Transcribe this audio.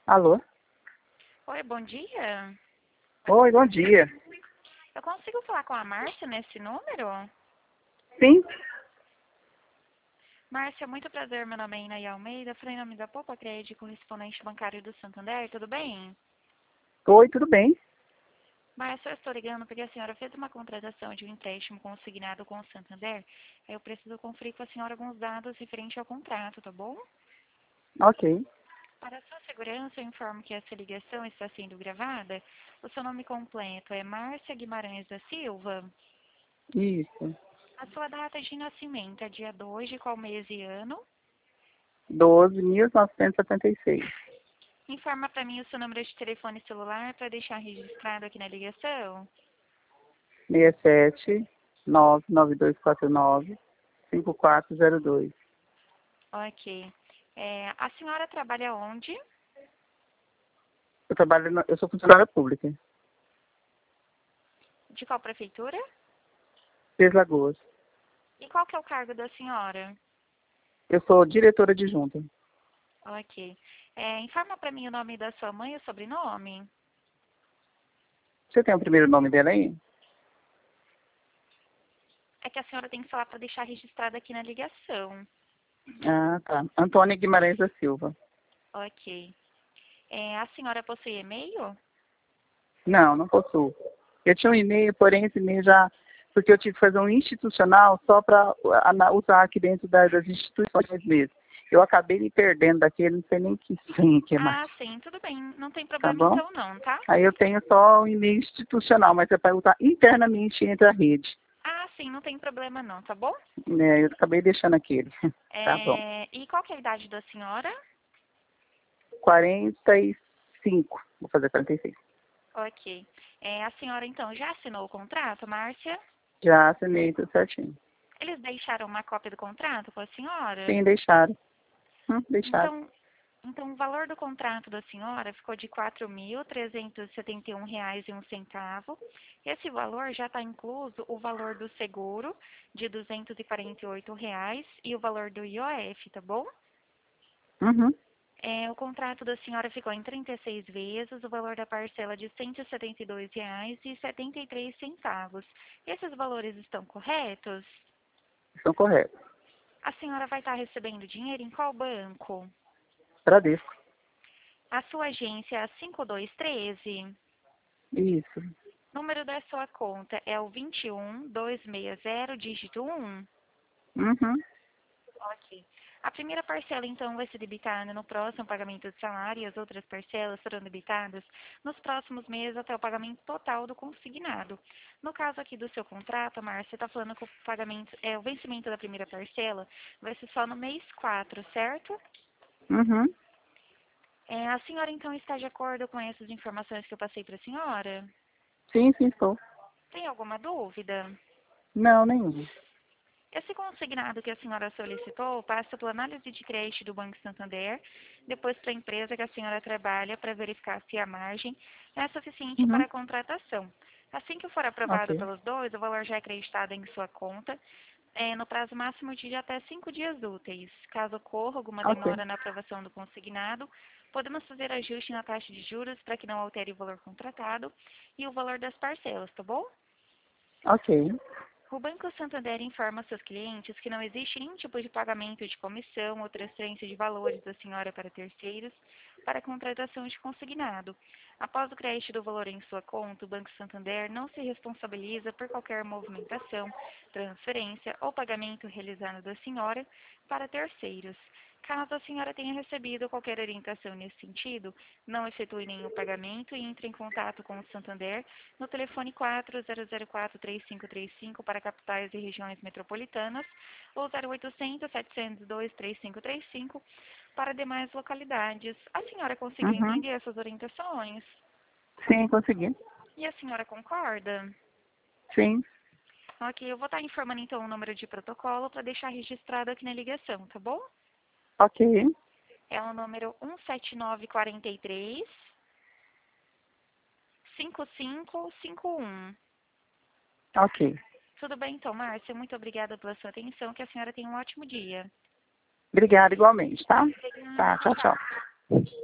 Alô? Oi, bom dia. Oi, bom dia. Eu consigo falar com a Márcia nesse número? Sim? Márcia, muito prazer. Meu nome é Inaí Almeida. Falei em nome da Poupa Crédito, correspondente bancário do Santander. Tudo bem? Oi, tudo bem? Márcia, eu estou ligando porque a senhora fez uma contratação de um empréstimo consignado com o Santander. Eu preciso conferir com a senhora alguns dados referentes ao contrato, tá bom? Ok. Para a sua segurança, eu informo que essa ligação está sendo gravada. O seu nome completo é Márcia Guimarães da Silva. Isso. A sua data de nascimento é dia 2 de qual mês e ano? 12.976. Informa para mim o seu número de telefone celular para deixar registrado aqui na ligação. 67 99249 5402. Ok. A senhora trabalha onde? Eu sou funcionária pública. De qual prefeitura? Três Lagoas. E qual que é o cargo da senhora? Eu sou diretora adjunta. Ok. Informa para mim o nome da sua mãe e o sobrenome. Você tem o primeiro nome dela aí? É que a senhora tem que falar para deixar registrado aqui na ligação. Ah, tá. Antônia Guimarães da Silva. Ok. A senhora possui e-mail? Não, não possuo. Eu tinha um e-mail, porém esse e-mail já... Porque eu tive que fazer um institucional só para usar aqui dentro das instituições mesmo. Eu acabei me perdendo daquele, não sei nem que senha que é mais. Ah, sim, tudo bem. Não tem Tá problema bom? então não, tá? Aí eu tenho só o e-mail institucional, mas é para usar internamente entre a rede. Ah, sim, não tem problema não, tá bom? Né? Eu acabei deixando aquele. Tá bom. E qual que é a idade da senhora? 45. Vou fazer 46. Ok. A senhora, então, já assinou o contrato, Márcia? Já assinei tudo certinho. Eles deixaram uma cópia do contrato com a senhora? Sim, deixaram. Deixaram. Então, o valor do contrato da senhora ficou de R$ 4.371,01. Esse valor já está incluso o valor do seguro de R$ 248 e o valor do IOF, tá bom? Uhum. O contrato da senhora ficou em 36 vezes, o valor da parcela de R$ 172,73. Esses valores estão corretos? Estão corretos. A senhora vai estar recebendo dinheiro em qual banco? Bradesco. A sua agência é a 5213. Isso. Número da sua conta é o 21260, dígito 1. Uhum. Ok. A primeira parcela, então, vai ser debitada no próximo pagamento de salário e as outras parcelas serão debitadas nos próximos meses até o pagamento total do consignado. No caso aqui do seu contrato, Márcia, você está falando que o vencimento da primeira parcela vai ser só no mês 4, certo? Uhum. A senhora, então, está de acordo com essas informações que eu passei para a senhora? Sim, sim, estou. Tem alguma dúvida? Não, nenhum. Esse consignado que a senhora solicitou passa pela análise de crédito do Banco Santander, depois para a empresa que a senhora trabalha para verificar se a margem é suficiente para Uhum. a contratação. Assim que for aprovado Ok. pelos dois, o valor já é acreditado em sua conta, no prazo máximo de até 5 dias úteis. Caso ocorra alguma Ok. demora na aprovação do consignado, podemos fazer ajuste na taxa de juros para que não altere o valor contratado e o valor das parcelas, tá bom? Ok. O Banco Santander informa seus clientes que não existe nenhum tipo de pagamento de comissão ou transferência de valores da senhora para terceiros para a contratação de consignado. Após o crédito do valor em sua conta, o Banco Santander não se responsabiliza por qualquer movimentação, transferência ou pagamento realizado da senhora para terceiros. Caso a senhora tenha recebido qualquer orientação nesse sentido, não efetue nenhum pagamento e entre em contato com o Santander no telefone 4004-3535 para capitais e regiões metropolitanas ou 0800 702 3535 para demais localidades. A senhora conseguiu Uhum. entender essas orientações? Sim, consegui. E a senhora concorda? Sim. Ok, eu vou estar informando então o número de protocolo para deixar registrado aqui na ligação, tá bom? Ok. É o número 17943 5551. Ok. Tudo bem então, Márcia? Muito obrigada pela sua atenção. Que a senhora tenha um ótimo dia. Obrigada igualmente, tá? Obrigada. Tá, Tchau, tchau, tchau. tchau.